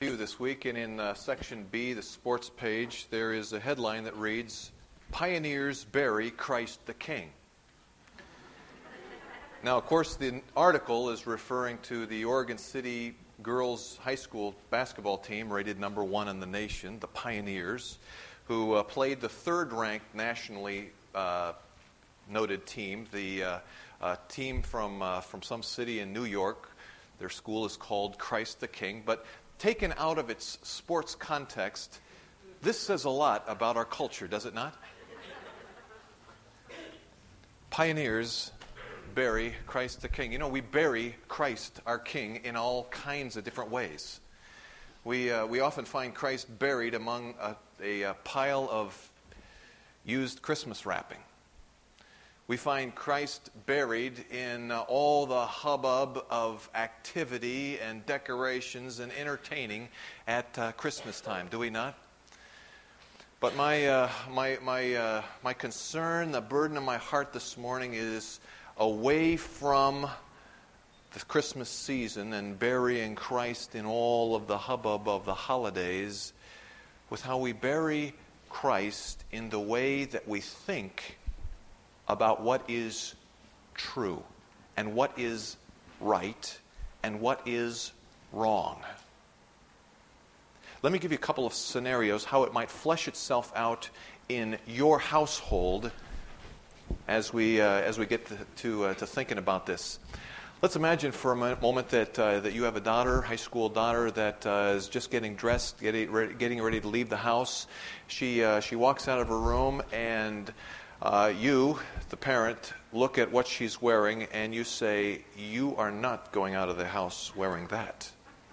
This week, and in section B, the sports page, there is a headline that reads, "Pioneers Bury Christ the King." Now, of course, the article is referring to the Oregon City girls high school basketball team, rated number 1 in the nation, the Pioneers, who played the third-ranked nationally noted team, the team from some city in New York. Their school is called Christ the King, but taken out of its sports context, this says a lot about our culture, does it not? Pioneers bury Christ the King. You know, we bury Christ, our King, in all kinds of different ways. We often find Christ buried among a pile of used Christmas wrapping. We find Christ buried in all the hubbub of activity and decorations and entertaining at Christmas time, do we not? But my concern, the burden of my heart this morning is away from the Christmas season and burying Christ in all of the hubbub of the holidays, with how we bury Christ in the way that we think about what is true and what is right and what is wrong. Let me give you a couple of scenarios how it might flesh itself out in your household as we get to thinking about this. Let's imagine for a moment that you have a daughter, high school daughter, that is just getting dressed, getting ready to leave the house. She walks out of her room, and you, the parent, look at what she's wearing, and you say, "You are not going out of the house wearing that."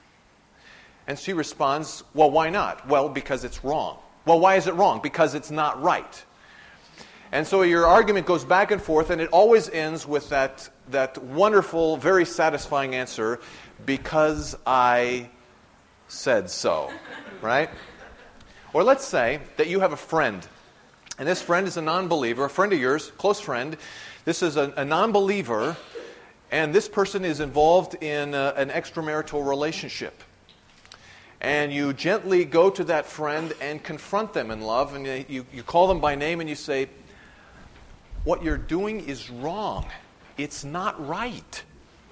And she responds, "Well, why not?" "Well, because it's wrong." "Well, why is it wrong?" "Because it's not right." And so your argument goes back and forth, and it always ends with that wonderful, very satisfying answer, "Because I said so." Right? Or let's say that you have a friend, and this friend is a non-believer, a friend of yours, close friend. This is a non-believer, and this person is involved in an extramarital relationship. And you gently go to that friend and confront them in love, and you call them by name and you say, "What you're doing is wrong. It's not right."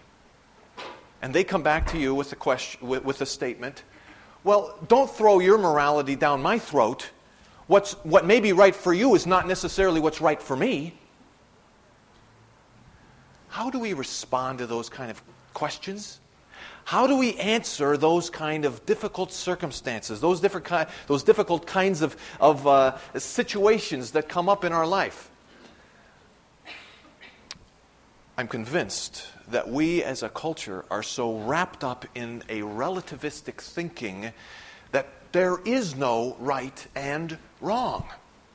And they come back to you with a question, with a statement, "Well, don't throw your morality down my throat. What may be right for you is not necessarily what's right for me." How do we respond to those kind of questions? How do we answer those kind of difficult circumstances, those difficult kinds of situations that come up in our life? I'm convinced that we as a culture are so wrapped up in a relativistic thinking that there is no right and wrong.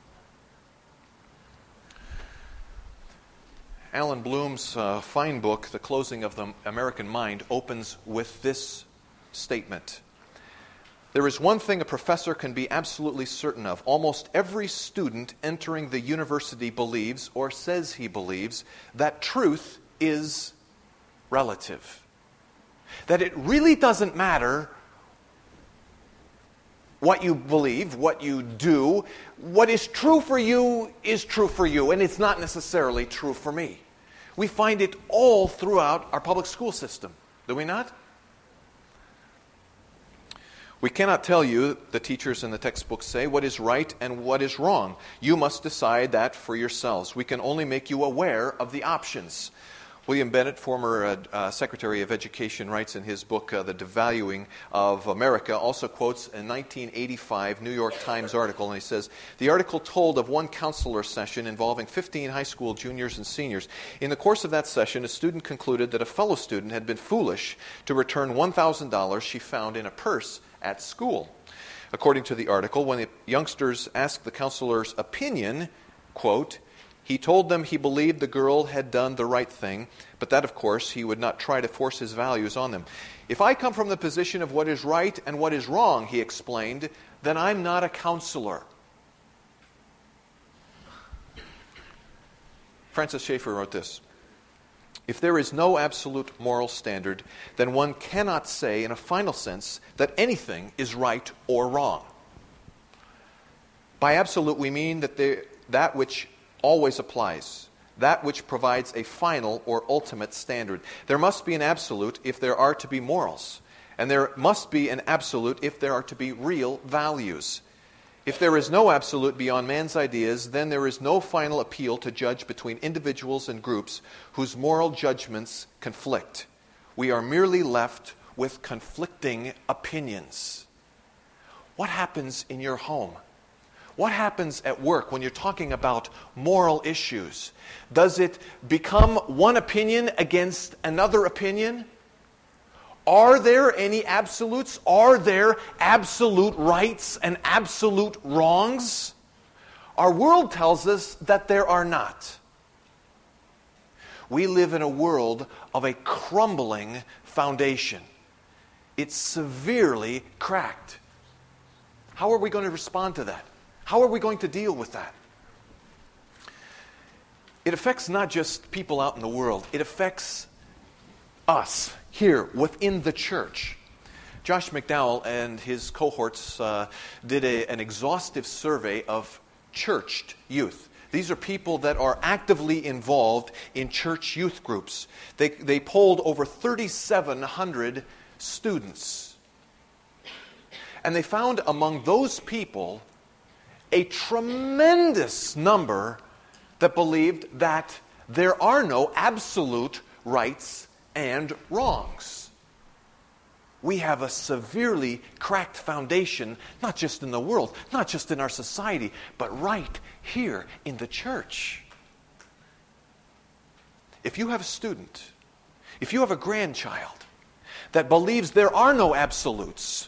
Alan Bloom's fine book, The Closing of the American Mind, opens with this statement. "There is one thing a professor can be absolutely certain of. Almost every student entering the university believes, or says he believes, that truth is relative. That it really doesn't matter what you believe, what you do. What is true for you is true for you, and it's not necessarily true for me." We find it all throughout our public school system, do we not? "We cannot tell you," the teachers in the textbooks say, "what is right and what is wrong. You must decide that for yourselves. We can only make you aware of the options." William Bennett, former Secretary of Education, writes in his book, The Devaluing of America, also quotes a 1985 New York Times article, and he says, "The article told of one counselor session involving 15 high school juniors and seniors. In the course of that session, a student concluded that a fellow student had been foolish to return $1,000 she found in a purse at school. According to the article, when the youngsters asked the counselor's opinion, quote, he told them he believed the girl had done the right thing, but that, of course, he would not try to force his values on them. If I come from the position of what is right and what is wrong, he explained, then I'm not a counselor." Francis Schaeffer wrote this, If there is no absolute moral standard, then one cannot say in a final sense that anything is right or wrong. By absolute, we mean that which always applies, that which provides a final or ultimate standard. There must be an absolute if there are to be morals, and there must be an absolute if there are to be real values. If there is no absolute beyond man's ideas, then there is no final appeal to judge between individuals and groups whose moral judgments conflict. We are merely left with conflicting opinions. What happens in your home? What happens at work when you're talking about moral issues? Does it become one opinion against another opinion? Are there any absolutes? Are there absolute rights and absolute wrongs? Our world tells us that there are not. We live in a world of a crumbling foundation. It's severely cracked. How are we going to respond to that? How are we going to deal with that? It affects not just people out in the world. It affects us here within the church. Josh McDowell and his cohorts did an exhaustive survey of churched youth. These are people that are actively involved in church youth groups. They polled over 3,700 students. And they found among those people a tremendous number that believed that there are no absolute rights and wrongs. We have a severely cracked foundation, not just in the world, not just in our society, but right here in the church. If you have a student, if you have a grandchild that believes there are no absolutes,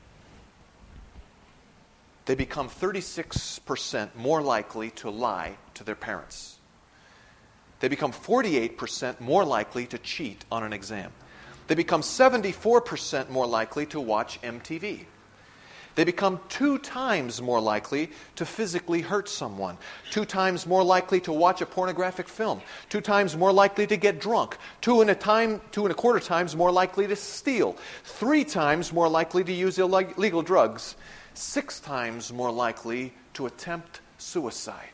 they become 36% more likely to lie to their parents. They become 48% more likely to cheat on an exam. They become 74% more likely to watch MTV. They become 2 times more likely to physically hurt someone, 2 times more likely to watch a pornographic film, 2 times more likely to get drunk, 2.25 times more likely to steal, 3 times more likely to use illegal drugs, 6 times more likely to attempt suicide.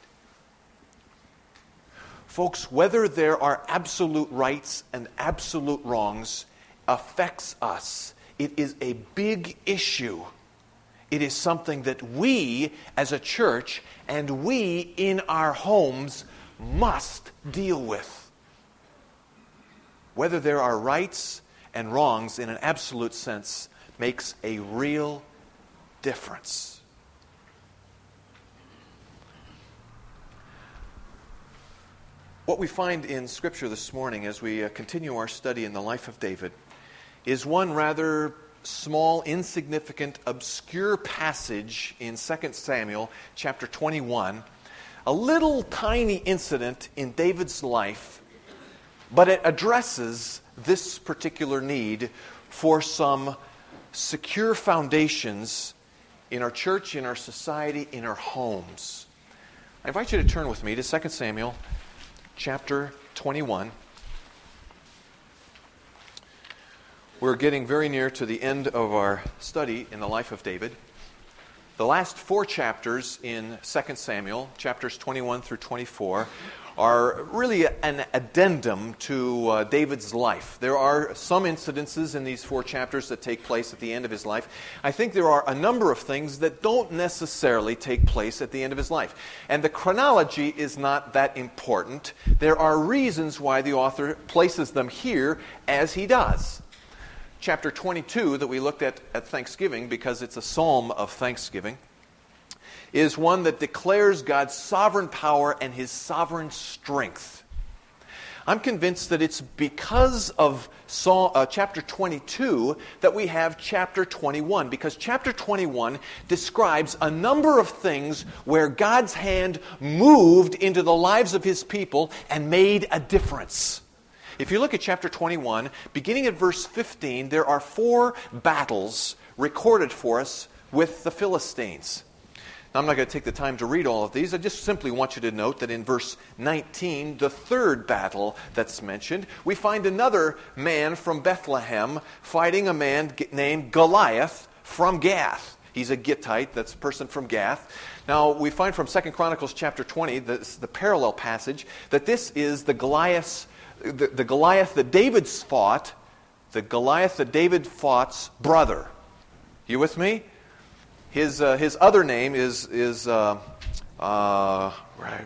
Folks, whether there are absolute rights and absolute wrongs affects us. It is a big issue. It is something that we as a church and we in our homes must deal with. Whether there are rights and wrongs in an absolute sense makes a real difference. What we find in Scripture this morning as we continue our study in the life of David is one rather small, insignificant, obscure passage in 2 Samuel chapter 21, a little tiny incident in David's life, but it addresses this particular need for some secure foundations in our church, in our society, in our homes. I invite you to turn with me to 2 Samuel chapter 21. We're getting very near to the end of our study in the life of David. The last 4 chapters in 2 Samuel, chapters 21 through 24, are really an addendum to David's life. There are some incidences in these 4 chapters that take place at the end of his life. I think there are a number of things that don't necessarily take place at the end of his life. And the chronology is not that important. There are reasons why the author places them here as he does. Chapter 22 that we looked at Thanksgiving, because it's a psalm of thanksgiving, is one that declares God's sovereign power and His sovereign strength. I'm convinced that it's because of chapter 22 that we have chapter 21, because chapter 21 describes a number of things where God's hand moved into the lives of His people and made a difference. If you look at chapter 21, beginning at verse 15, there are 4 battles recorded for us with the Philistines. Now, I'm not going to take the time to read all of these. I just simply want you to note that in verse 19, the third battle that's mentioned, we find another man from Bethlehem fighting a man named Goliath from Gath. He's a Gittite, that's a person from Gath. Now, we find from 2 Chronicles chapter 20, the parallel passage, that this is the Goliath that David fought, the Goliath that David fought's brother. You with me? His other name is Lami.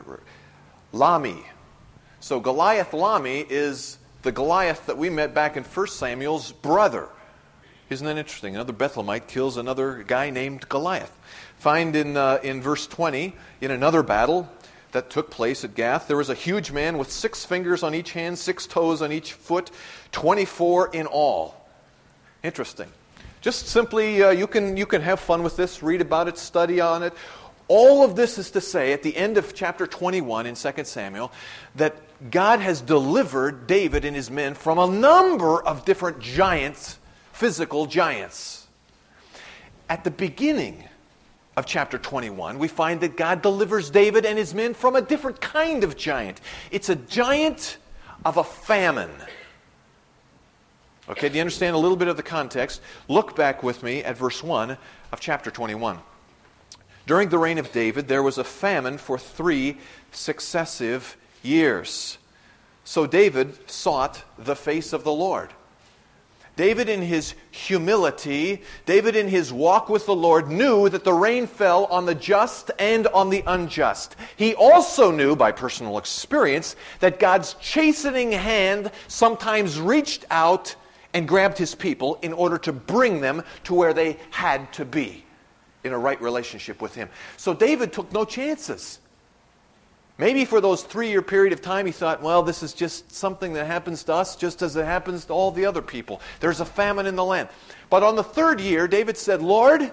So Goliath Lami is the Goliath that we met back in 1 Samuel's brother. Isn't that interesting? Another Bethlehemite kills another guy named Goliath. Find in verse 20, in another battle that took place at Gath, there was a huge man with 6 fingers on each hand, 6 toes on each foot, 24 in all. Interesting. Just simply, you can have fun with this, read about it, study on it. All of this is to say, at the end of chapter 21 in 2 Samuel, that God has delivered David and his men from a number of different giants, physical giants. At the beginning of chapter 21, we find that God delivers David and his men from a different kind of giant. It's a giant of a famine. Okay, do you understand a little bit of the context? Look back with me at verse 1 of chapter 21. During the reign of David, there was a famine for 3 successive years. So David sought the face of the Lord. David in his humility, David in his walk with the Lord knew that the rain fell on the just and on the unjust. He also knew by personal experience that God's chastening hand sometimes reached out and grabbed his people in order to bring them to where they had to be in a right relationship with him. So David took no chances. Maybe for those 3-year period of time he thought, well, this is just something that happens to us just as it happens to all the other people. There's a famine in the land. But on the 3rd year, David said, Lord,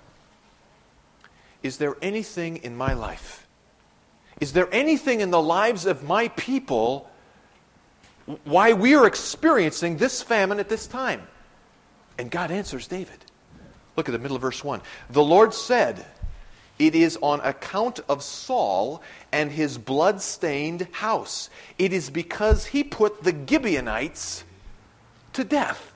is there anything in my life? Is there anything in the lives of my people why we are experiencing this famine at this time? And God answers David. Look at the middle of verse 1. The Lord said, it is on account of Saul and his blood-stained house. It is because he put the Gibeonites to death.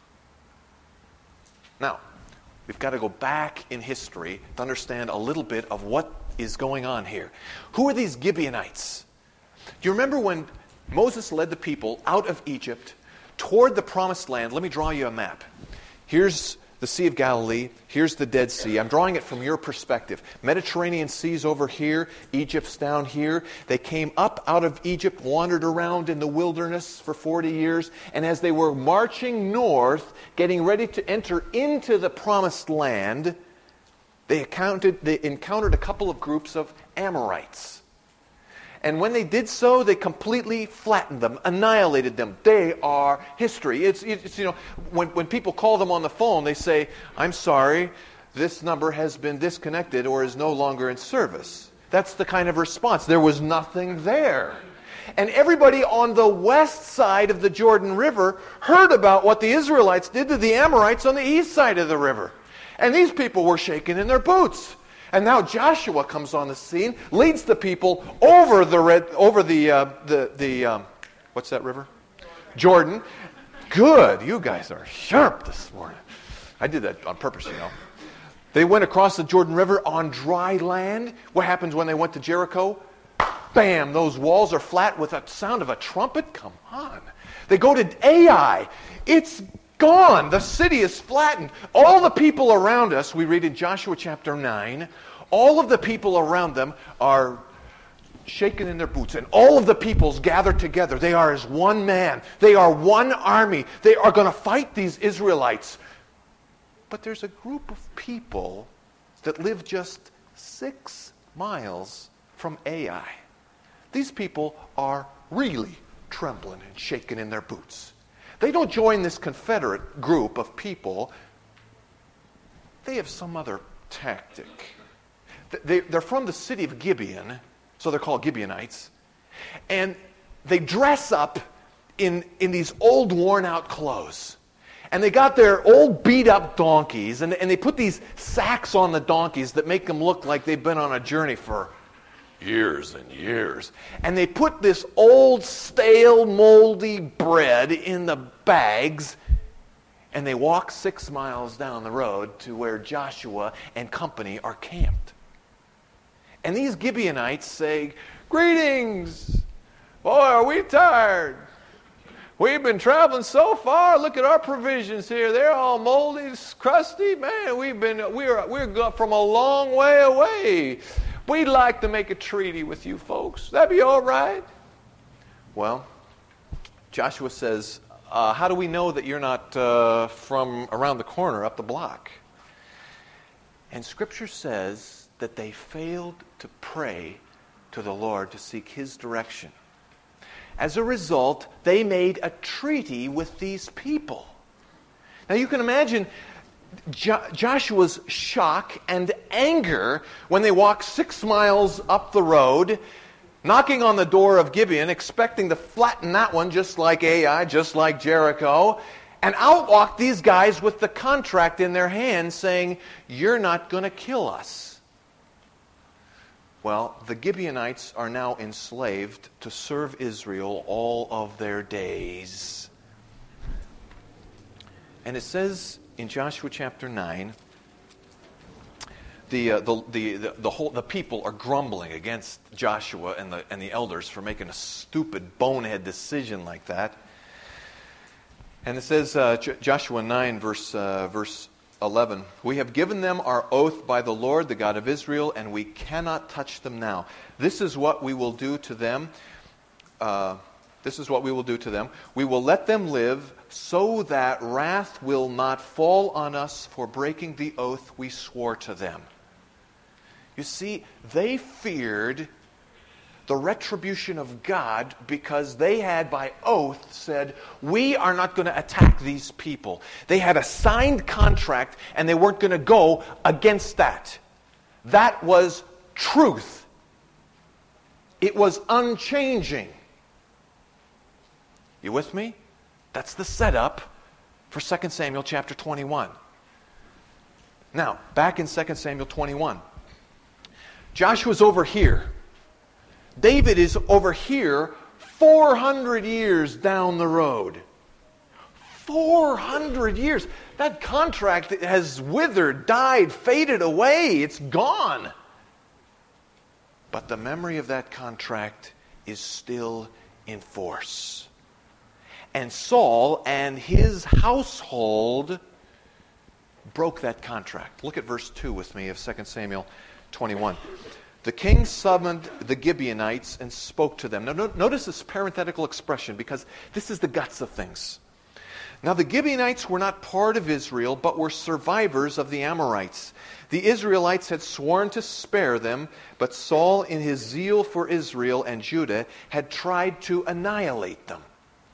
Now, we've got to go back in history to understand a little bit of what is going on here. Who are these Gibeonites? Do you remember when Moses led the people out of Egypt toward the promised land? Let me draw you a map. Here's the Sea of Galilee. Here's the Dead Sea. I'm drawing it from your perspective. Mediterranean Sea's over here. Egypt's down here. They came up out of Egypt, wandered around in the wilderness for 40 years, and as they were marching north, getting ready to enter into the promised land, they encountered a couple of groups of Amorites. And when they did so, they completely flattened them, annihilated them. They are history. It's when people call them on the phone, they say, I'm sorry, this number has been disconnected or is no longer in service. That's the kind of response. There was nothing there. And everybody on the west side of the Jordan River heard about what the Israelites did to the Amorites on the east side of the river. And these people were shaking in their boots. And now Joshua comes on the scene, leads the people over the what's that river? Jordan. Good, you guys are sharp this morning. I did that on purpose, you know. They went across the Jordan River on dry land. What happens when they went to Jericho? Bam, those walls are flat with a sound of a trumpet. Come on. They go to Ai. It's gone. The city is flattened. All the people around us, we read in Joshua chapter 9, all of the people around them are shaken in their boots. And all of the peoples gathered together. They are as one man. They are one army. They are going to fight these Israelites. But there's a group of people that live just 6 miles from Ai. These people are really trembling and shaking in their boots. They don't join this Confederate group of people. They have some other tactic. They're from the city of Gibeon, so they're called Gibeonites. And they dress up in these old worn-out clothes. And they got their old beat-up donkeys, and they put these sacks on the donkeys that make them look like they've been on a journey for years and years. And they put this old, stale, moldy bread in the bags, and they walk 6 miles down the road to where Joshua and company are camped. And these Gibeonites say, "Greetings! Boy, are we tired. We've been traveling so far. Look at our provisions here. They're all moldy, crusty. Man, we're from a long way away. We'd like to make a treaty with you folks. That'd be all right." Well, Joshua says, "How do we know that you're not from around the corner, up the block?" And Scripture says that they failed to pray to the Lord to seek His direction. As a result, they made a treaty with these people. Now you can imagine Joshua's shock and anger when they walked 6 miles up the road, knocking on the door of Gibeon, expecting to flatten that one just like Ai, just like Jericho. And out walked these guys with the contract in their hands saying, "You're not going to kill us." Well, the Gibeonites are now enslaved to serve Israel all of their days. And it says in Joshua chapter 9, the people are grumbling against Joshua and the elders for making a stupid bonehead decision like that. And it says, Joshua 9, verse 11, "We have given them our oath by the Lord, the God of Israel, and we cannot touch them now. This is what we will do to them. We will let them live so that wrath will not fall on us for breaking the oath we swore to them." You see, they feared the retribution of God because they had by oath said, "We are not going to attack these people." They had a signed contract and they weren't going to go against that. That was truth. It was unchanging. You with me? That's the setup for 2 Samuel chapter 21. Now, back in 2 Samuel 21. Joshua's over here. David is over here 400 years down the road. 400 years. That contract has withered, died, faded away. It's gone. But the memory of that contract is still in force. And Saul and his household broke that contract. Look at verse 2 with me of 2 Samuel 21. "The king summoned the Gibeonites and spoke to them." Now notice this parenthetical expression because this is the guts of things. "Now the Gibeonites were not part of Israel, but were survivors of the Amorites. The Israelites had sworn to spare them, but Saul, in his zeal for Israel and Judah, had tried to annihilate them."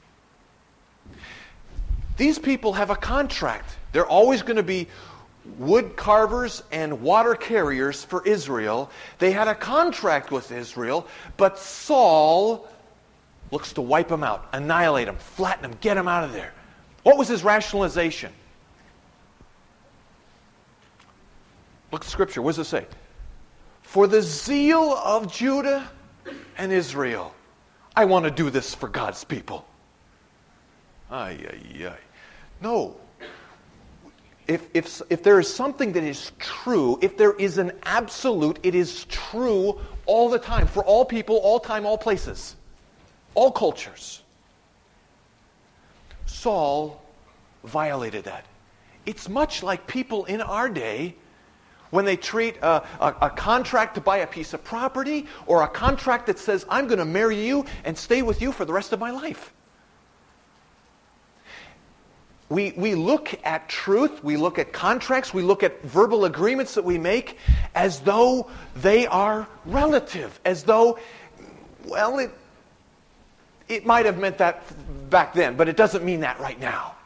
These people have a contract. They're always going to be wood carvers and water carriers for Israel. They had a contract with Israel, but Saul looks to wipe them out, annihilate them, flatten them, get them out of there. What was his rationalization? Look at Scripture. What does it say? "For the zeal of Judah and Israel, I want to do this for God's people." No. If there is something that is true, if there is an absolute, it is true all the time, for all people, all time, all places, all cultures. Saul violated that. It's much like people in our day when they treat a contract to buy a piece of property or a contract that says, "I'm going to marry you and stay with you for the rest of my life." We look at truth, we look at contracts, we look at verbal agreements that we make as though they are relative, as though, well, it might have meant that back then, but it doesn't mean that right now.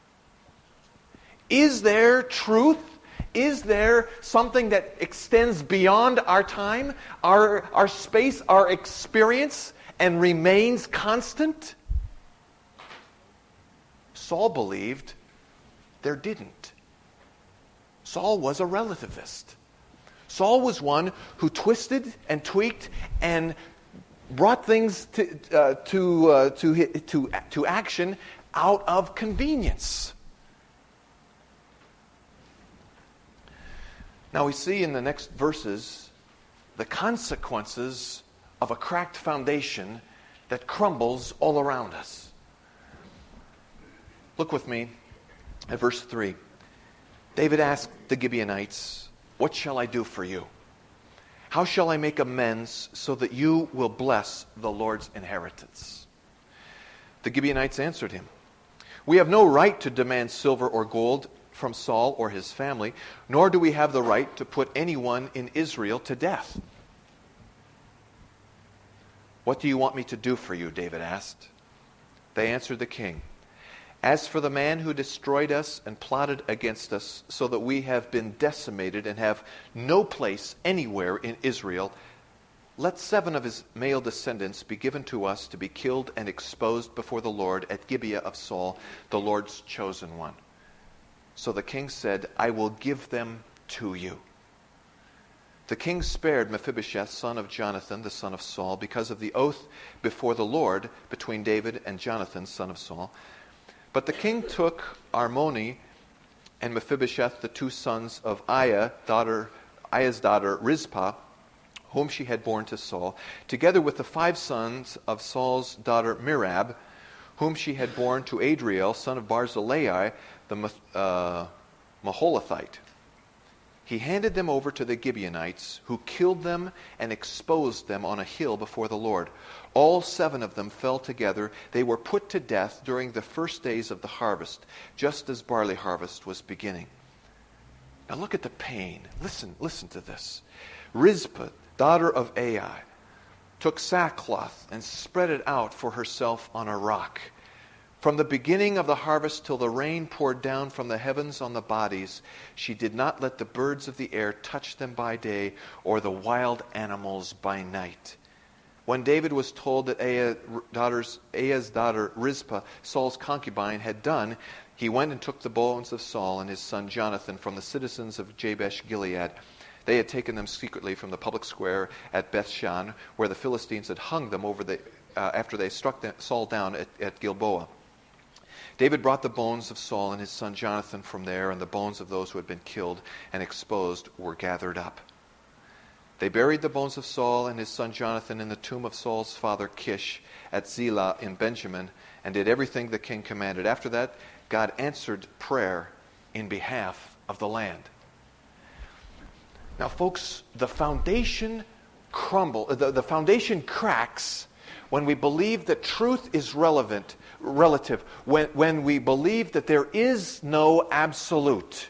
Is there truth? Is there something that extends beyond our time, our space, our experience, and remains constant? Saul believed there didn't. Saul was a relativist. Saul was one who twisted and tweaked and brought things to action out of convenience. Now we see in the next verses the consequences of a cracked foundation that crumbles all around us. Look with me at verse 3. David asked the Gibeonites, "What shall I do for you? How shall I make amends so that you will bless the Lord's inheritance?" The Gibeonites answered him, "We have no right to demand silver or gold from Saul or his family, nor do we have the right to put anyone in Israel to death." "What do you want me to do for you?" David asked. They answered the king, "As for the man who destroyed us and plotted against us so that we have been decimated and have no place anywhere in Israel, let 7 of his male descendants be given to us to be killed and exposed before the Lord at Gibeah of Saul, the Lord's chosen one." So the king said, "I will give them to you." The king spared Mephibosheth, son of Jonathan, the son of Saul, because of the oath before the Lord between David and Jonathan, son of Saul. But the king took Armoni and Mephibosheth, the 2 sons of Aiah's daughter Rizpah, whom she had borne to Saul, together with the 5 sons of Saul's daughter Merab, whom she had borne to Adriel, son of Barzillai, the Maholathite. He handed them over to the Gibeonites, who killed them and exposed them on a hill before the Lord. All 7 of them fell together. They were put to death during the first days of the harvest, just as barley harvest was beginning. Now look at the pain. Listen to this. Rizpah, daughter of Ai, took sackcloth and spread it out for herself on a rock. From the beginning of the harvest till the rain poured down from the heavens on the bodies, she did not let the birds of the air touch them by day or the wild animals by night. When David was told that Aiah's daughter Rizpah, Saul's concubine, had done, he went and took the bones of Saul and his son Jonathan from the citizens of Jabesh Gilead. They had taken them secretly from the public square at Bethshan, where the Philistines had hung them after they struck Saul down at Gilboa. David brought the bones of Saul and his son Jonathan from there, and the bones of those who had been killed and exposed were gathered up. They buried the bones of Saul and his son Jonathan in the tomb of Saul's father Kish at Zelah in Benjamin, and did everything the king commanded. After that, God answered prayer in behalf of the land. Now, folks, the foundation the foundation cracks when we believe that truth is relative, when we believe that there is no absolute.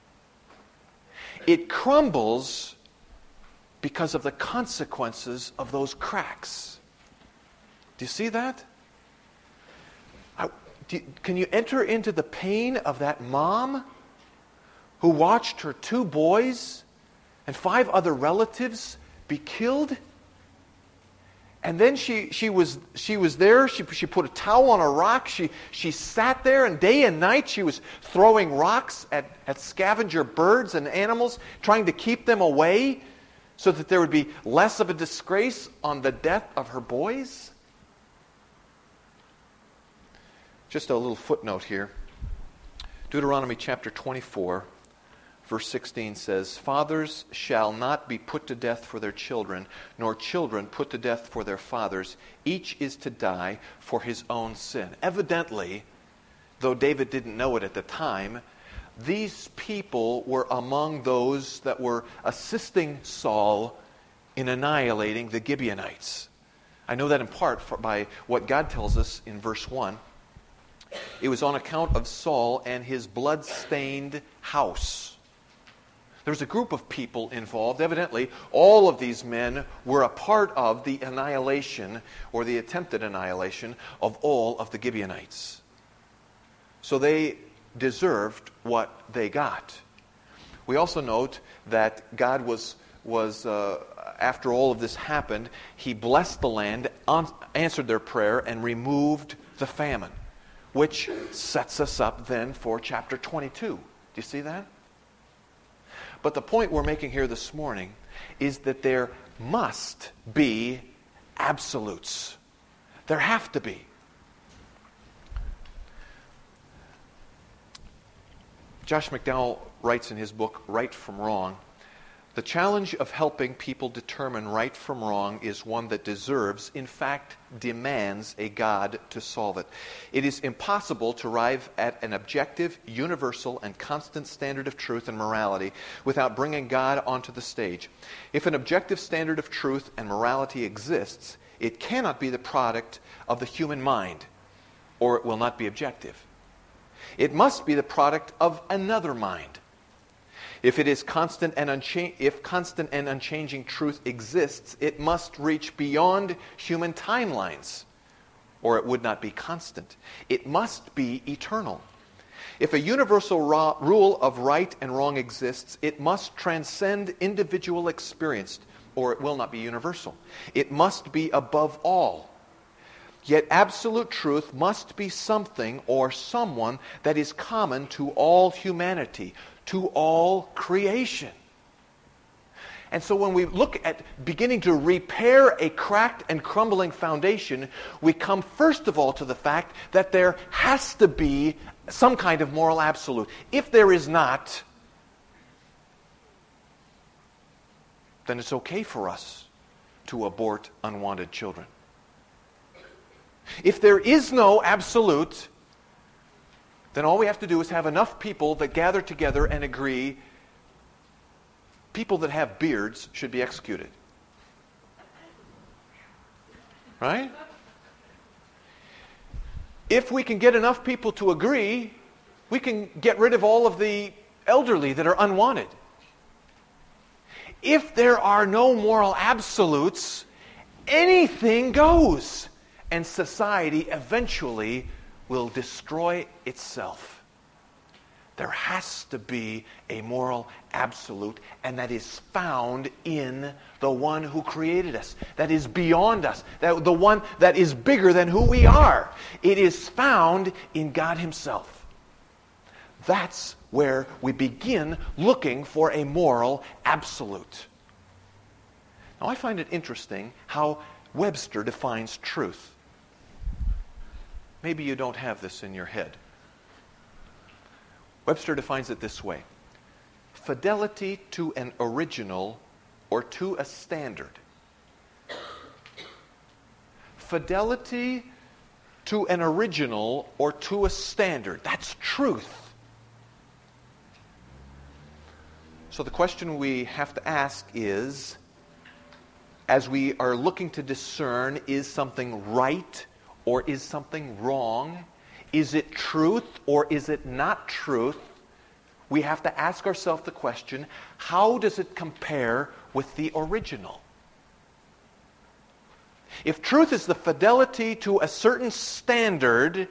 It crumbles because of the consequences of those cracks. Do you see that? Can you enter into the pain of that mom who watched her 2 boys and 5 other relatives be killed? And then she was there. She put a towel on a rock. She sat there, and day and night she was throwing rocks at scavenger birds and animals, trying to keep them away so that there would be less of a disgrace on the death of her boys. Just a little footnote here. Deuteronomy chapter 24. Verse 16 says, "Fathers shall not be put to death for their children, nor children put to death for their fathers. Each is to die for his own sin." Evidently, though David didn't know it at the time, these people were among those that were assisting Saul in annihilating the Gibeonites. I know that in part by what God tells us in verse 1. It was on account of Saul and his blood-stained house. There was a group of people involved. Evidently, all of these men were a part of the annihilation or the attempted annihilation of all of the Gibeonites. So they deserved what they got. We also note that God was after all of this happened, He blessed the land, answered their prayer, and removed the famine. which sets us up then for chapter 22. Do you see that? But the point we're making here this morning is that there must be absolutes. There have to be. Josh McDowell writes in his book, Right from Wrong, the challenge of helping people determine right from wrong is one that deserves, in fact, demands a God to solve it. It is impossible to arrive at an objective, universal, and constant standard of truth and morality without bringing God onto the stage. If an objective standard of truth and morality exists, it cannot be the product of the human mind, or it will not be objective. It must be the product of another mind. If it is constant and unchanging truth exists, it must reach beyond human timelines, or it would not be constant. It must be eternal. If a universal rule of right and wrong exists, it must transcend individual experience, or it will not be universal. It must be above all. Yet absolute truth must be something or someone that is common to all humanity, to all creation. And so when we look at beginning to repair a cracked and crumbling foundation, we come first of all to the fact that there has to be some kind of moral absolute. If there is not, then it's okay for us to abort unwanted children. If there is no absolute, then all we have to do is have enough people that gather together and agree people that have beards should be executed. Right? If we can get enough people to agree, we can get rid of all of the elderly that are unwanted. If there are no moral absolutes, anything goes. And society eventually will destroy itself. There has to be a moral absolute, and that is found in the one who created us, that is beyond us, the one that is bigger than who we are. It is found in God Himself. That's where we begin looking for a moral absolute. Now, I find it interesting how Webster defines truth. Maybe you don't have this in your head. Webster defines it this way: fidelity to an original or to a standard. Fidelity to an original or to a standard. That's truth. So the question we have to ask is, as we are looking to discern, is something right or is something wrong? Is it truth or is it not truth? We have to ask ourselves the question, how does it compare with the original? If truth is the fidelity to a certain standard,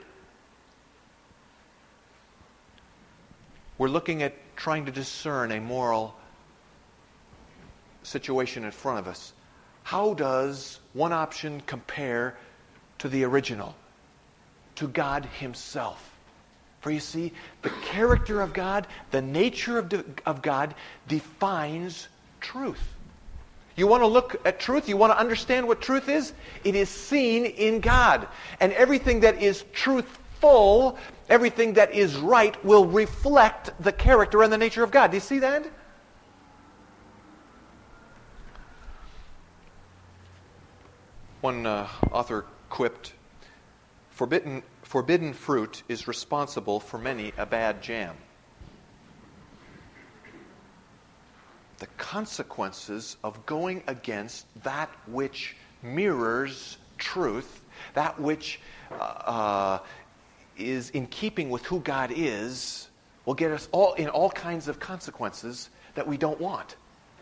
we're looking at trying to discern a moral situation in front of us. How does one option compare to the original, to God Himself? For you see, the character of God, the nature of God defines truth. You want to look at truth? You want to understand what truth is? It is seen in God. And everything that is truthful, everything that is right, will reflect the character and the nature of God. Do you see that? One author quipped, forbidden fruit is responsible for many a bad jam. The consequences of going against that which mirrors truth, that which is in keeping with who God is, will get us all in all kinds of consequences that we don't want.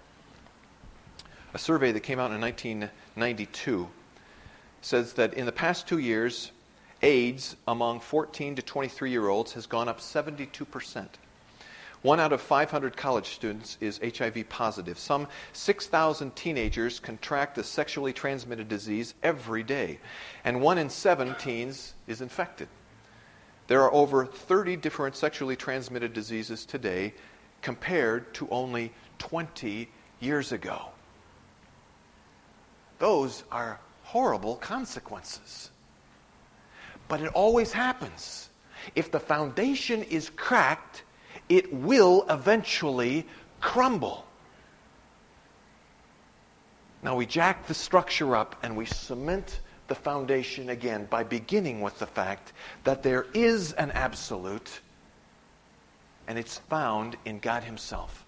A survey that came out in 1992 says that in the past 2 years, AIDS among 14 to 23-year-olds has gone up 72%. 1 out of 500 college students is HIV positive. Some 6,000 teenagers contract the sexually transmitted disease every day. And 1 in 7 teens is infected. There are over 30 different sexually transmitted diseases today compared to only 20 years ago. Those are horrible consequences. But it always happens. If the foundation is cracked, it will eventually crumble. Now we jack the structure up and we cement the foundation again by beginning with the fact that there is an absolute, and it's found in God Himself.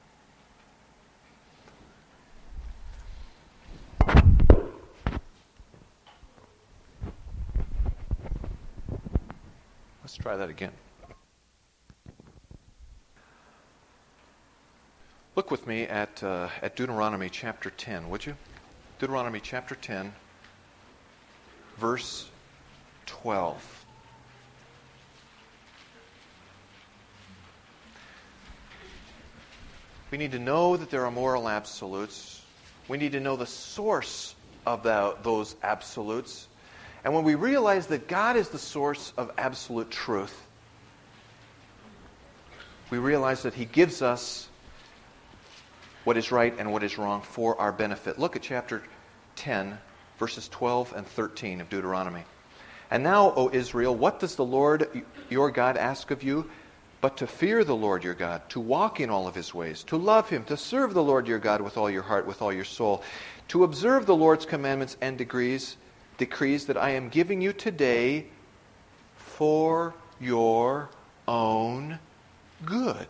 Let's try that again. Look with me at Deuteronomy chapter 10, would you? Deuteronomy chapter 10, verse 12. We need to know that there are moral absolutes. We need to know the source of those absolutes. And when we realize that God is the source of absolute truth, we realize that He gives us what is right and what is wrong for our benefit. Look at chapter 10, verses 12 and 13 of Deuteronomy. And now, O Israel, what does the Lord your God ask of you but to fear the Lord your God, to walk in all of His ways, to love Him, to serve the Lord your God with all your heart, with all your soul, to observe the Lord's commandments and decrees that I am giving you today for your own good.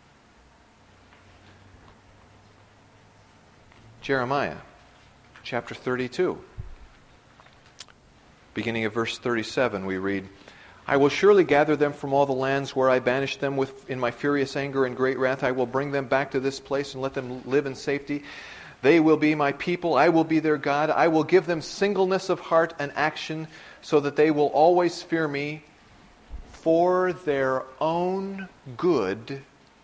Jeremiah chapter 32. Beginning of verse 37, we read, I will surely gather them from all the lands where I banished them in my furious anger and great wrath. I will bring them back to this place and let them live in safety. They will be my people. I will be their God. I will give them singleness of heart and action so that they will always fear me for their own good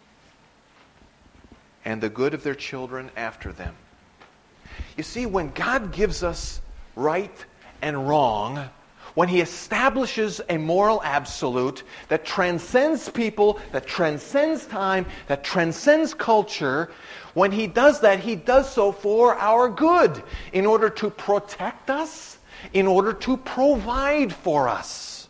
and the good of their children after them. You see, when God gives us right and wrong, when He establishes a moral absolute that transcends people, that transcends time, that transcends culture, when He does that, He does so for our good, in order to protect us, in order to provide for us.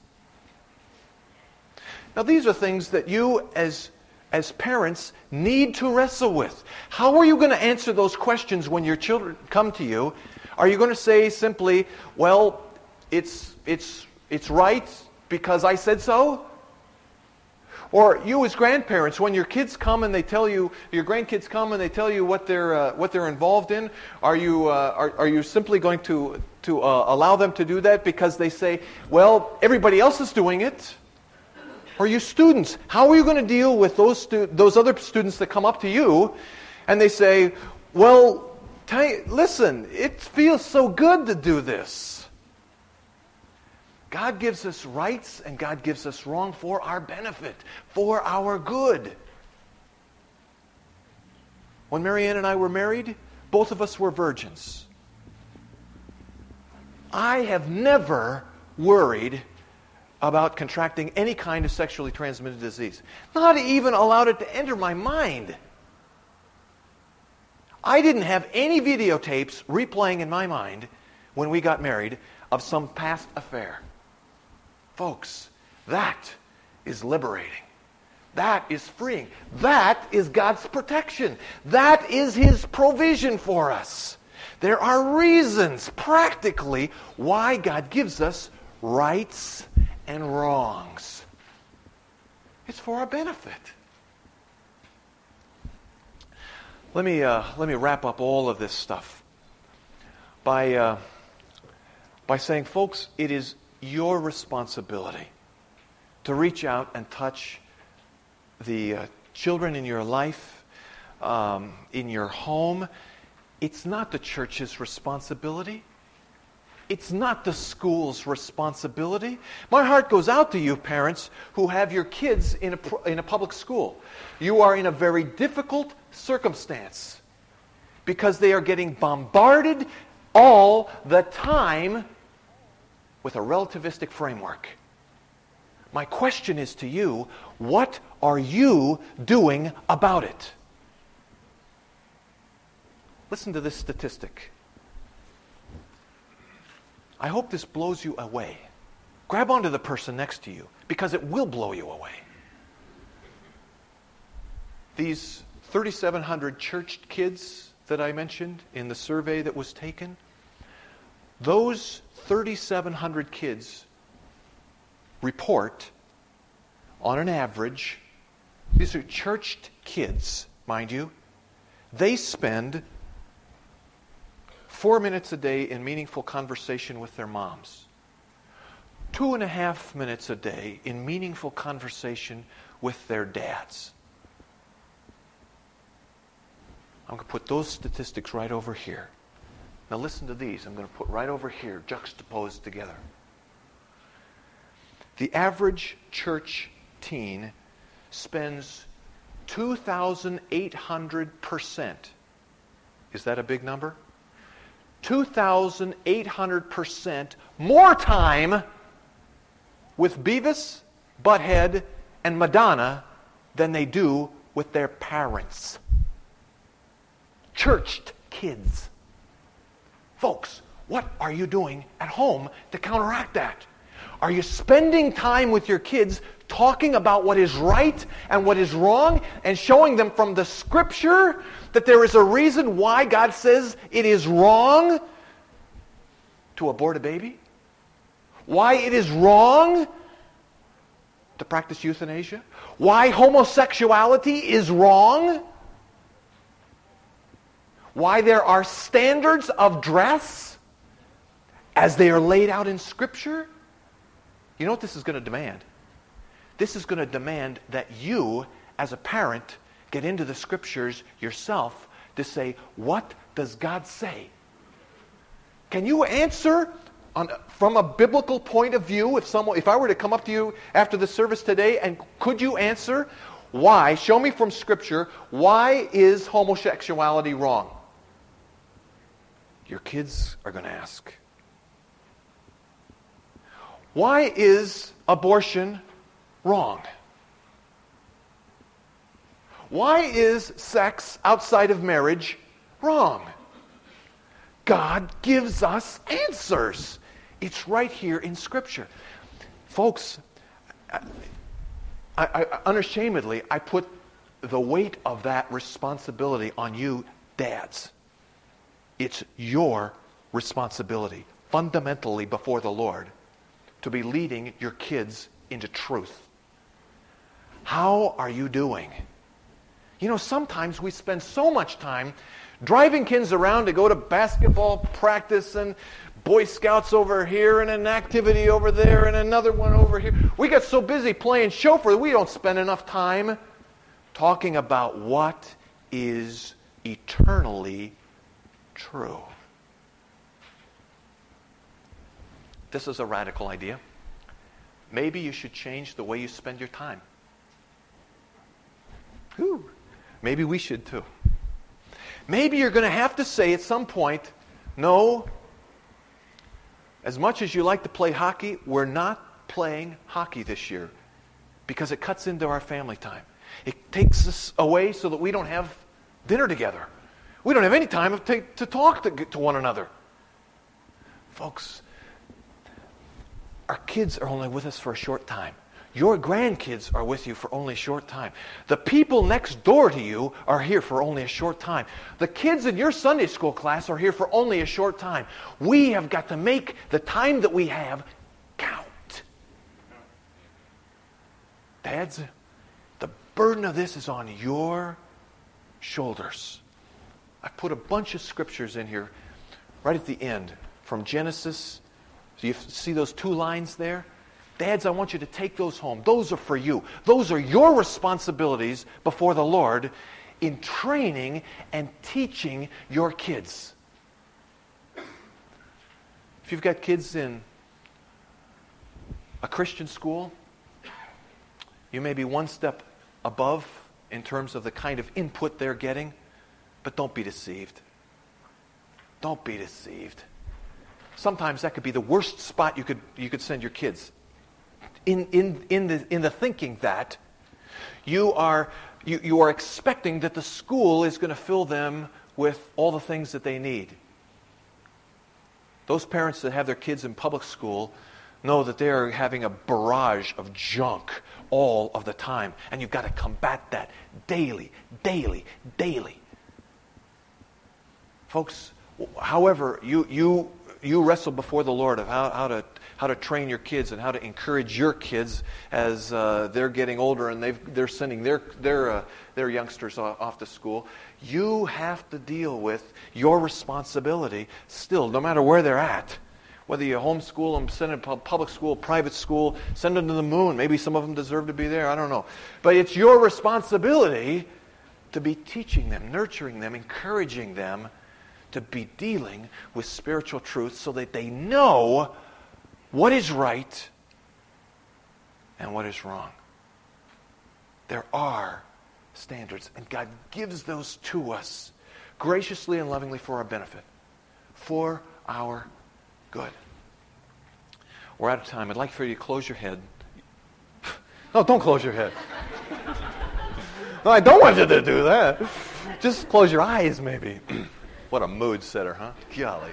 Now, these are things that you as parents need to wrestle with. How are you going to answer those questions when your children come to you? Are you going to say simply, well, it's right because I said so? Or you as grandparents, when your kids come and they tell you, your grandkids come and they tell you what they're involved in, are you simply going to allow them to do that because they say, well, everybody else is doing it? Or you students, how are you going to deal with those other students that come up to you and they say, well, listen, it feels so good to do this. God gives us rights and God gives us wrong for our benefit, for our good. When Marianne and I were married, both of us were virgins. I have never worried about contracting any kind of sexually transmitted disease. Not even allowed it to enter my mind. I didn't have any videotapes replaying in my mind when we got married of some past affair. Folks, that is liberating. That is freeing. That is God's protection. That is His provision for us. There are reasons, practically, why God gives us rights and wrongs. It's for our benefit. Let me wrap up all of this stuff by saying, folks, it is your responsibility to reach out and touch the children in your life, in your home. It's not the church's responsibility. It's not the school's responsibility. My heart goes out to you, parents, who have your kids in a public school. You are in a very difficult circumstance because they are getting bombarded all the time with a relativistic framework. My question is to you, what are you doing about it? Listen to this statistic. I hope this blows you away. Grab onto the person next to you, because it will blow you away. These 3,700 churched kids that I mentioned in the survey that was taken, those 3,700 kids report, on an average, these are churched kids, mind you, they spend 4 minutes a day in meaningful conversation with their moms. 2.5 minutes a day in meaningful conversation with their dads. I'm going to put those statistics right over here. Now listen to these. I'm going to put right over here, juxtaposed together. The average church teen spends 2,800%. Is that a big number? 2,800% more time with Beavis, Butthead, and Madonna than they do with their parents. Churched kids. Folks, what are you doing at home to counteract that? Are you spending time with your kids talking about what is right and what is wrong and showing them from the Scripture that there is a reason why God says it is wrong to abort a baby? Why it is wrong to practice euthanasia? Why homosexuality is wrong? Why there are standards of dress as they are laid out in Scripture? You know what this is going to demand? This is going to demand that you, as a parent, get into the Scriptures yourself to say, what does God say? Can you answer from a biblical point of view, if I were to come up to you after the service today, and could you answer why, show me from Scripture, why is homosexuality wrong? Your kids are going to ask. Why is abortion wrong? Why is sex outside of marriage wrong? God gives us answers. It's right here in Scripture. Folks, I unashamedly, I put the weight of that responsibility on you, dads. It's your responsibility, fundamentally before the Lord, to be leading your kids into truth. How are you doing? You know, sometimes we spend so much time driving kids around to go to basketball practice and Boy Scouts over here and an activity over there and another one over here. We get so busy playing chauffeur that we don't spend enough time talking about what is eternally true. This is a radical idea. Maybe you should change the way you spend your time. Whew. Maybe we should too. Maybe you're going to have to say at some point, no, as much as you like to play hockey, we're not playing hockey this year because it cuts into our family time. It takes us away so that we don't have dinner together. We don't have any time to talk to one another. Folks, our kids are only with us for a short time. Your grandkids are with you for only a short time. The people next door to you are here for only a short time. The kids in your Sunday school class are here for only a short time. We have got to make the time that we have count. Dads, the burden of this is on your shoulders. I've put a bunch of scriptures in here right at the end from Genesis. So you see those 2 lines there? Dads, I want you to take those home. Those are for you. Those are your responsibilities before the Lord in training and teaching your kids. If you've got kids in a Christian school, you may be one step above in terms of the kind of input they're getting, but don't be deceived. Don't be deceived. Sometimes that could be the worst spot you could send your kids. in the thinking that you are expecting that the school is going to fill them with all the things that they need. Those parents that have their kids in public school know that they are having a barrage of junk all of the time. And you've got to combat that daily, daily, daily. Folks, however, you wrestle before the Lord of how to train your kids and how to encourage your kids as they're getting older and they're sending their youngsters off to school. You have to deal with your responsibility still, no matter where they're at. Whether you homeschool them, send them to public school, private school, send them to the moon. Maybe some of them deserve to be there. I don't know. But it's your responsibility to be teaching them, nurturing them, encouraging them to be dealing with spiritual truth so that they know what is right and what is wrong. There are standards, and God gives those to us graciously and lovingly for our benefit, for our good. We're out of time. I'd like for you to close your head. No, don't close your head. No, I don't want you to do that. Just close your eyes, maybe. What a mood setter, huh? Golly.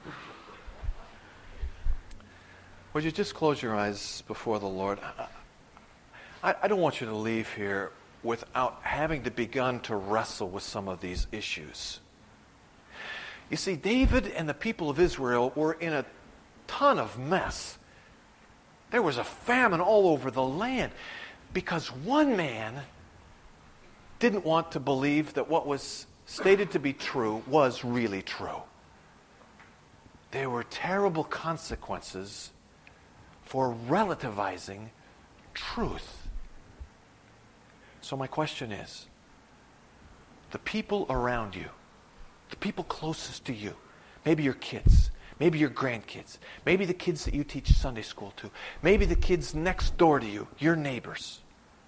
Would you just close your eyes before the Lord? I don't want you to leave here without having to begun to wrestle with some of these issues. You see, David and the people of Israel were in a ton of mess. There was a famine all over the land because one man didn't want to believe that what was stated to be true was really true. There were terrible consequences for relativizing truth. So my question is, the people around you, the people closest to you, maybe your kids, maybe your grandkids, maybe the kids that you teach Sunday school to, maybe the kids next door to you, your neighbors,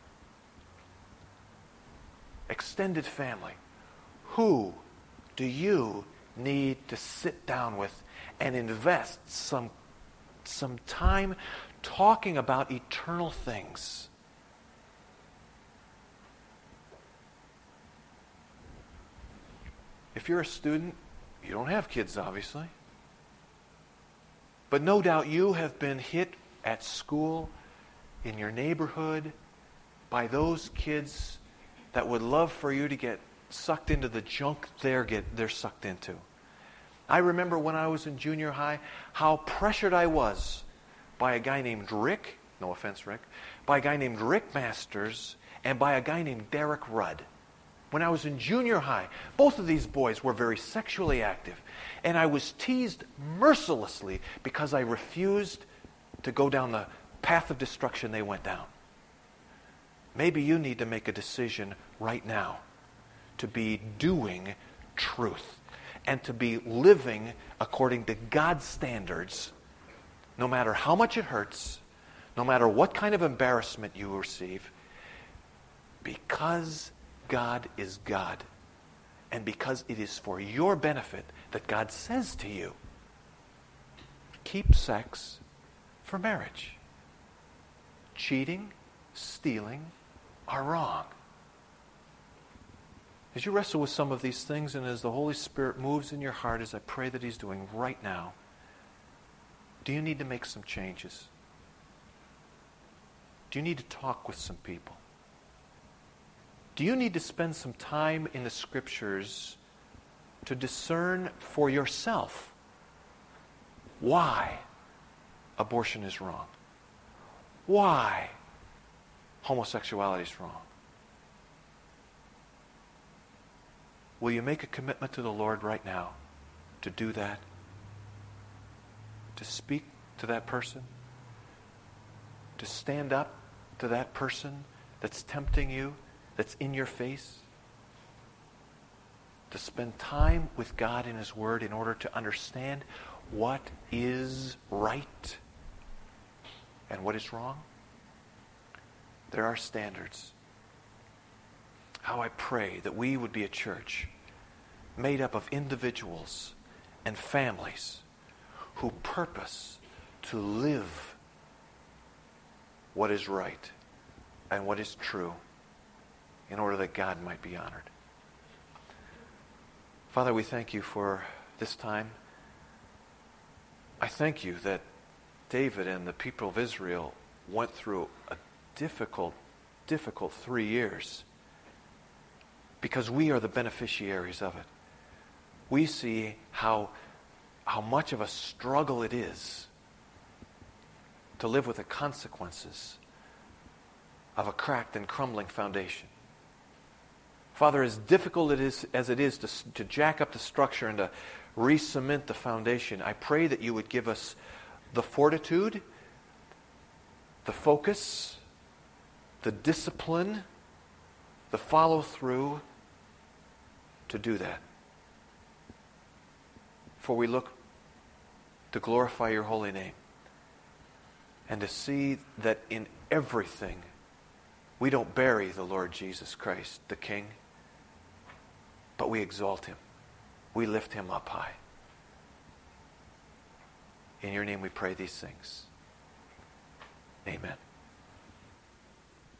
extended family, who do you need to sit down with and invest some time talking about eternal things? If you're a student, you don't have kids, obviously. But no doubt you have been hit at school, in your neighborhood, by those kids that would love for you to get sucked into the junk they're sucked into. I remember when I was in junior high, how pressured I was by a guy named Rick, no offense, Rick, by a guy named Rick Masters and by a guy named Derek Rudd. When I was in junior high, both of these boys were very sexually active. And I was teased mercilessly because I refused to go down the path of destruction they went down. Maybe you need to make a decision right now to be doing truth and to be living according to God's standards, no matter how much it hurts, no matter what kind of embarrassment you receive, because God is God, and because it is for your benefit that God says to you, keep sex for marriage. Cheating, stealing are wrong. As you wrestle with some of these things and as the Holy Spirit moves in your heart, as I pray that He's doing right now, do you need to make some changes? Do you need to talk with some people? Do you need to spend some time in the Scriptures to discern for yourself why abortion is wrong? Why homosexuality is wrong? Will you make a commitment to the Lord right now to do that? To speak to that person? To stand up to that person that's tempting you, that's in your face? To spend time with God in His Word in order to understand what is right and what is wrong? There are standards. How I pray that we would be a church made up of individuals and families who purpose to live what is right and what is true in order that God might be honored. Father, we thank you for this time. I thank you that David and the people of Israel went through a difficult 3 years because we are the beneficiaries of it. We see how much of a struggle it is to live with the consequences of a cracked and crumbling foundation. Father, as difficult as it is to jack up the structure and to re-cement the foundation, I pray that you would give us the fortitude, the focus, the discipline, the follow-through to do that. For we look to glorify your holy name and to see that in everything we don't bury the Lord Jesus Christ, the King, but we exalt him. We lift him up high. In your name we pray these things. Amen.